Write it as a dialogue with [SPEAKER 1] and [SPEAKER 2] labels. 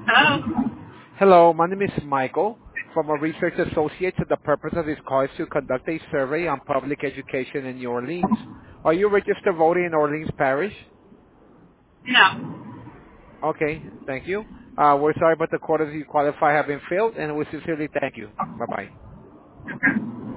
[SPEAKER 1] Hello?
[SPEAKER 2] Hello, my name is Michael from a research associate. The purpose of this call is to conduct a survey on public education in New Orleans. Are you registered voter in Orleans Parish?
[SPEAKER 1] No.
[SPEAKER 2] Okay, thank you. We're sorry, but the quotas you qualify have been filled, and we sincerely thank you. Bye-bye.